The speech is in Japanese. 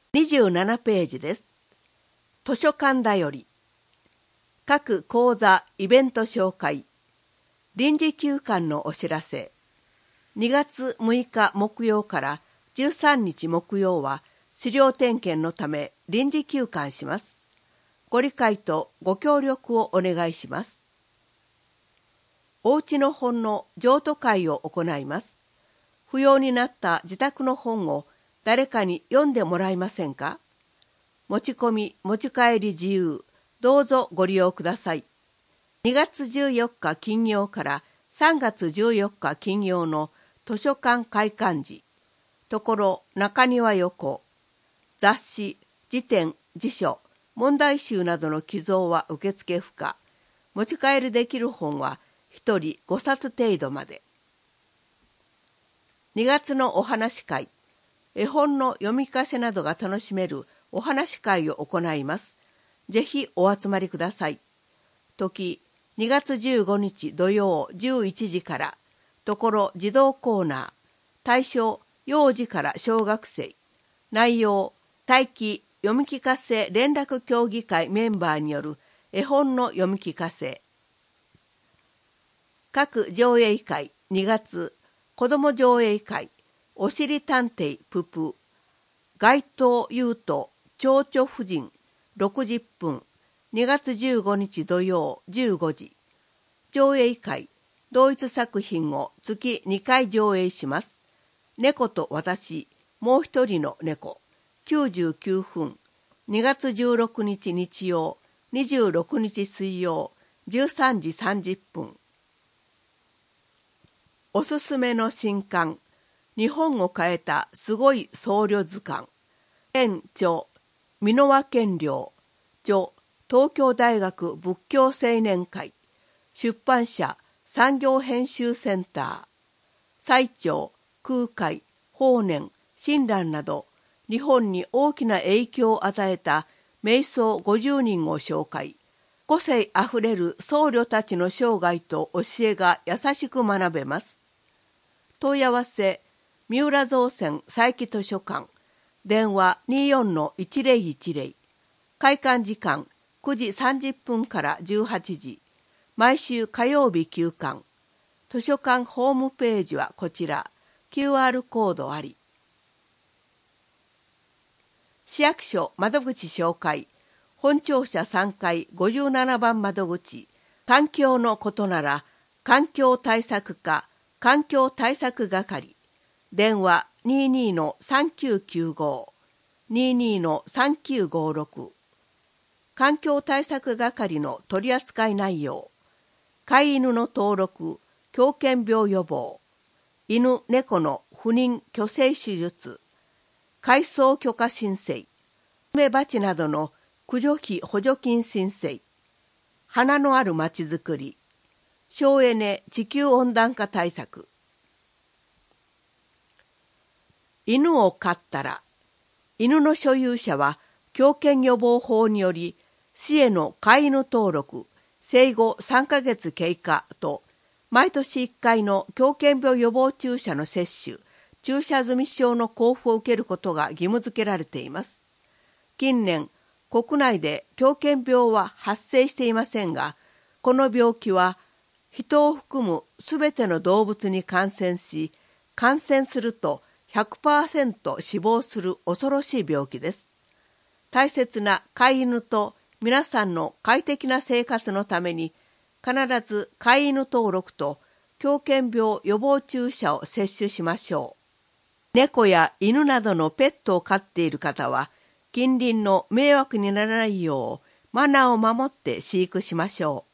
27ページです。図書館だより。各講座、イベント紹介。臨時休館のお知らせ。2月6日木曜から13日木曜は資料点検のため臨時休館します。ご理解とご協力をお願いします。おうちの本の譲渡会を行います。不要になった自宅の本を誰かに読んでもらえませんか？持ち込み、持ち帰り自由。どうぞご利用ください。2月14日金曜から3月14日金曜の図書館開館時、ところ中庭横、雑誌、辞典、辞書、問題集などの寄贈は受付不可。持ち帰りできる本は1人5冊程度まで。2月のお話会、絵本の読み聞かせなどが楽しめるお話会を行います。ぜひお集まりください。時、2月15日土曜11時から、ところ児童コーナー、対象幼児から小学生、内容、待機読み聞かせ連絡協議会メンバーによる絵本の読み聞かせ。各上映会2月、子ども上映会、おしり探偵ププ、街頭優斗、蝶々夫人、60分、2月15日土曜15時。上映会、同一作品を月2回上映します。猫と私、もう一人の猫、99分、2月16日日曜、26日水曜、13時30分。おすすめの新刊、日本を変えたすごい僧侶図鑑。編著、箕輪健良。著、東京大学仏教青年会。出版社、産業編集センター。最澄、空海、法然、親鸞など、日本に大きな影響を与えた瞑想50人を紹介。個性あふれる僧侶たちの生涯と教えが優しく学べます。問い合わせ、三浦造船佐伯図書館。電話 24-1010。開館時間9時30分から18時。毎週火曜日休館。図書館ホームページはこちら。QR コードあり。市役所窓口紹介。本庁舎3階57番窓口。環境のことなら、環境対策課、環境対策係。電話 22-3995。22-3956。環境対策係の取扱い内容。飼い犬の登録、狂犬病予防。犬猫の不妊去勢手術。改装許可申請。スズメバチなどの駆除費補助金申請。花のあるまちづくり。省エネ地球温暖化対策。犬を飼ったら、犬の所有者は狂犬予防法により、市への飼い犬登録、生後3ヶ月経過と、毎年1回の狂犬病予防注射の接種、注射済証の交付を受けることが義務付けられています。近年、国内で狂犬病は発生していませんが、この病気は人を含むすべての動物に感染し、感染すると 100% 死亡する恐ろしい病気です。大切な飼い犬と皆さんの快適な生活のために、必ず飼い犬登録と狂犬病予防注射を接種しましょう。猫や犬などのペットを飼っている方は、近隣の迷惑にならないようマナーを守って飼育しましょう。